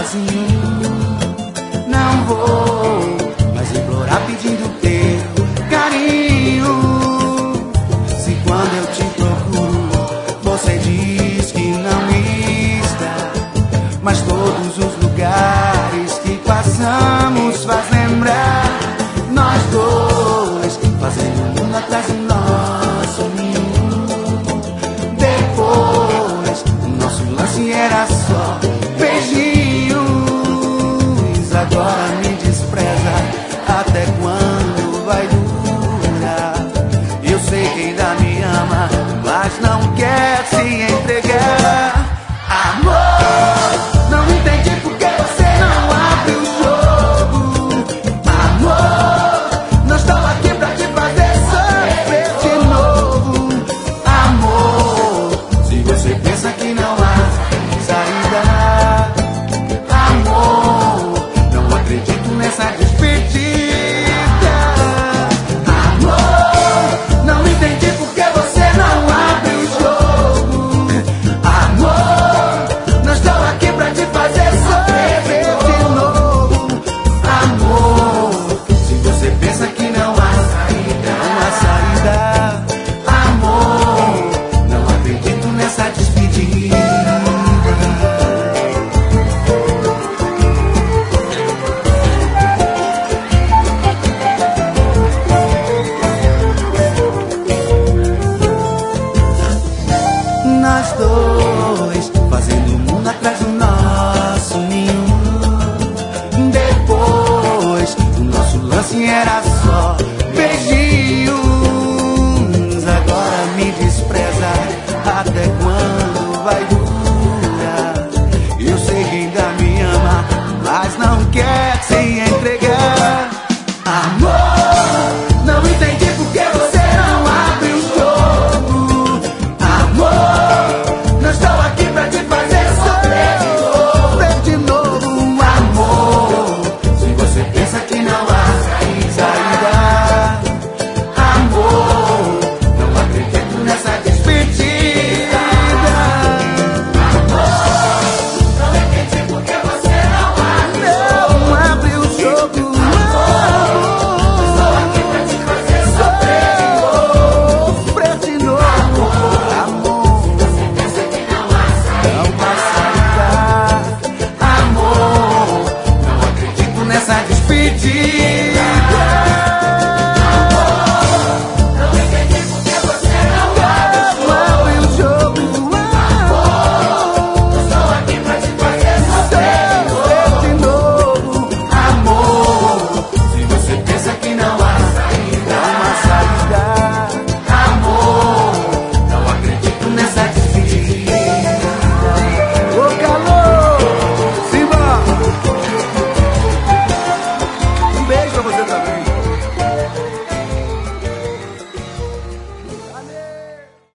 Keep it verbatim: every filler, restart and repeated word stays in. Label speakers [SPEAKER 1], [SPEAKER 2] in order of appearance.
[SPEAKER 1] sozinho. Não vou mais implorar pedindo teu carinho. Se quando eu te procuro você diz que não está, mas todos os lugares que passamos faz lembrar nós dois, fazendo um atrás do nosso ninho. Depois o nosso lance era só beijinhos. Agora me despreza, até quando vai durar? Eu sei que ainda me ama, mas não quer se entregar. Amor, não entendi porque você não abre o jogo. Amor, não estou aqui pra te fazer sofrer de novo. Amor, se você pensa que não há saída, amor, não acredito nessa despedida. Amor, não entendi porque você não abre o jogo. Amor, não estou aqui pra te fazer sofrer de novo. Amor, se você pensa que não há saída, não há saída. Amor, não acredito nessa despedida. Nós dois, fazendo o mundo atrás do nosso ninho. Depois, o nosso lance era